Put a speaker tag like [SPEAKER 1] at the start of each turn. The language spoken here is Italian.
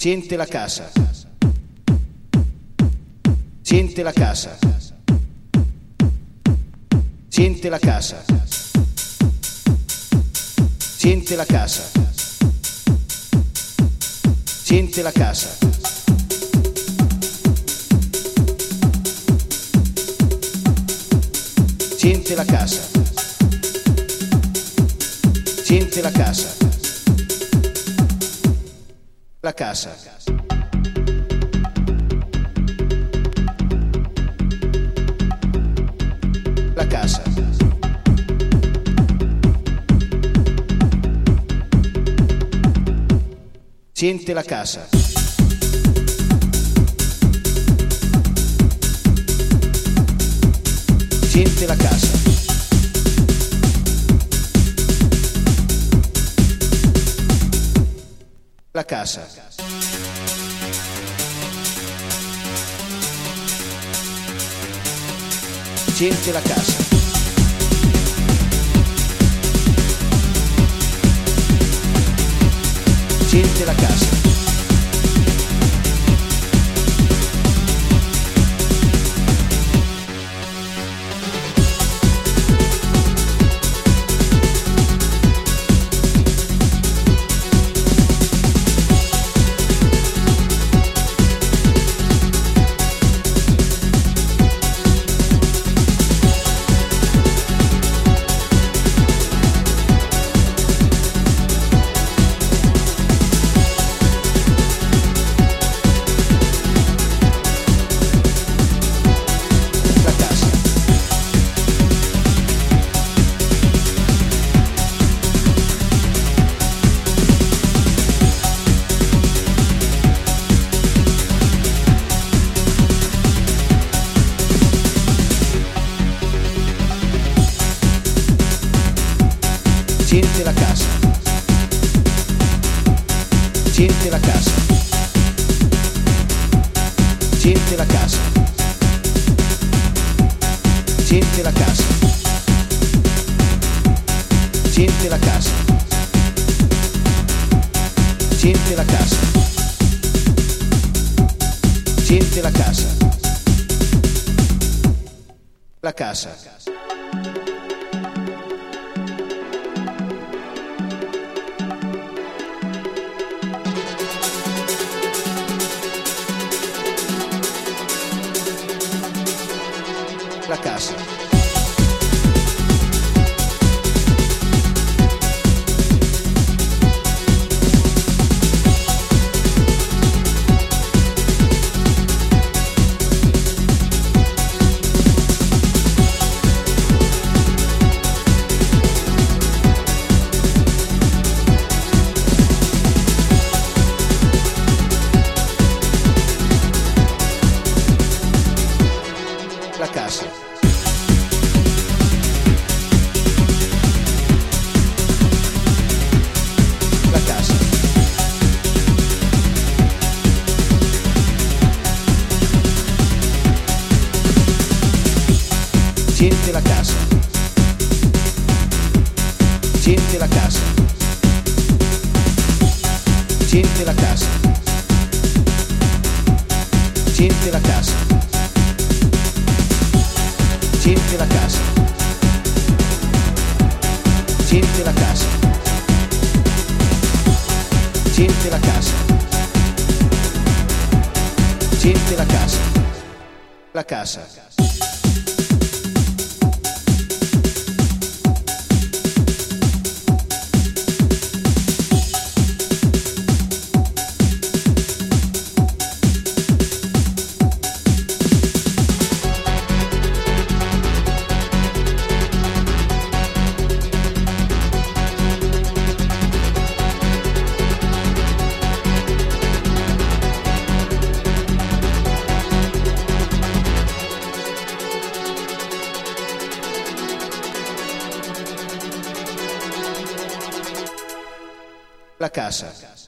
[SPEAKER 1] Siente la casa. Siente la casa. Siente la casa. Siente la casa. Siente la casa. Siente la casa. Siente la casa. La casa. La casa. Siente la casa. Siente la casa. La casa. Siente la casa. Siente la casa. Siente la casa. Siente la casa. Siente la casa. Siente la casa. Siente la casa. Siente la casa. Siente la casa. La casa. La casa. La casa. La casa. Siente la casa. Siente la casa. Siente la casa. Siente la casa. Siente la casa. Siente la casa. Siente la casa. Siente la casa. La casa. La casa.